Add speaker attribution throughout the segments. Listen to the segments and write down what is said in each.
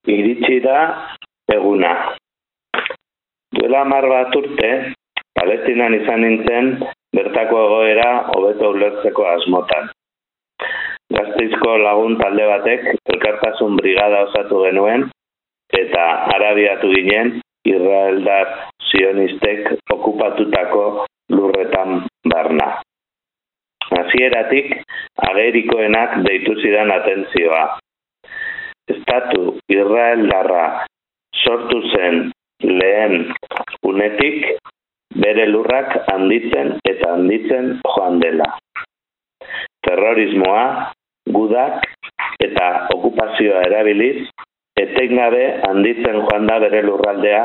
Speaker 1: iritsi da eguna. Duela 10 bat urte, Palestinan izan nintzen bertako egoera hobeto ulertzeko asmotan. Gasteizko lagun talde batek elkartasun brigada osatu genuen eta arabiatu ginen israeldar sionistek okupatutako lurretan barna. Hasieratik agerikoenak deitu zidan atentzioa. Estatu israeldarra sortu zen lehen unetik bere lurrak handitzen eta handitzen joan dela. Terrorismoa, gudak eta okupazioa erabiliz, etengabe handitzen joan da bere lurraldea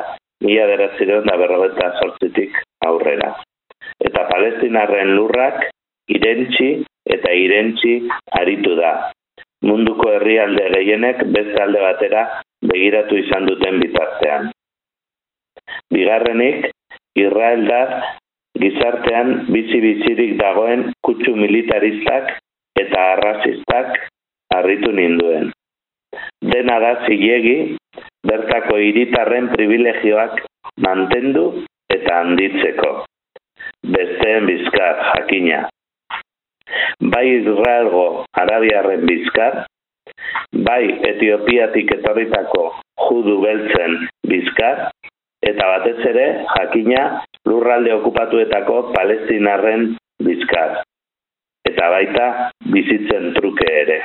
Speaker 1: 1948tik aurrera. Eta palestinarren lurrak irentsi eta irentsi aritu da. Munduko herrialde gehienek beste alde batera begiratu izan duten bitartean. Bigarrenik, israeldar gizartean bizi-bizirik dagoen kutsu militaristak eta arrazistak harritu ninduen. Dena da zilegi, bertako hiritarren privilegioak mantendu eta handitzeko. Besteen bizkar, jakina. Bai Israelgo arabiarren bizkar, bai Etiopiatik etorritako judu beltzen bizkar, eta batez ere, jakina, lurralde okupatuetako palestinarren bizkar. Eta baita bizitzen truke ere.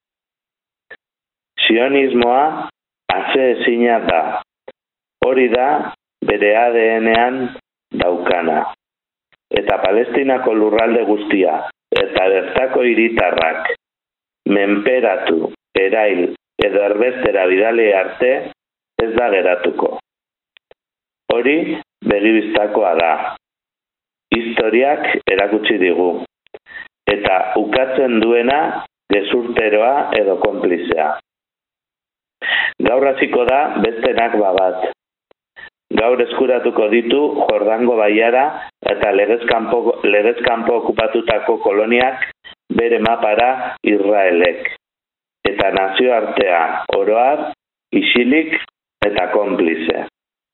Speaker 1: Sionismoa aseezina da. Hori da bere ADN-ean daukana. Eta Palestinako lurralde guztia eta bertako hiritarrak menperatu, erail edo erbestera bidali arte ez da geratuko. Hori begibistakoa da. Historiak erakutsi digu. Eta ukatzen duena gezurteroa edo konplizea. Gaur hasiko da bestenak babat. Gaur eskuratuko ditu Jordango baiara eta legezkanpo okupatutako koloniak bere mapara Israelek. Eta nazioartea oroar, isilik eta konplize.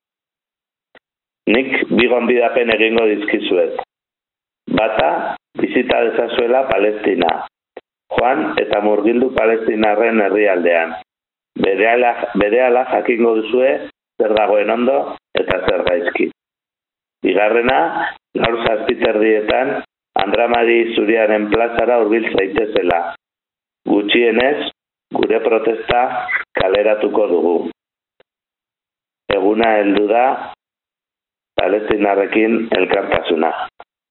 Speaker 1: Nik bi gonbidapen egingo dizkizuet. Bata, bizita dezazuela Palestina. Joan eta murgildu palestinarren herrialdean. Berehala jakingo duzue zer dagoen ondo eta zer gaizki. Bigarrena, gaur 7:00 Andramari Zuriaren plazara hurbil zaitezela. Gutxienez, gure protesta kaleratuko dugu. Eguna heldu da, palestinarrekin elkartasuna.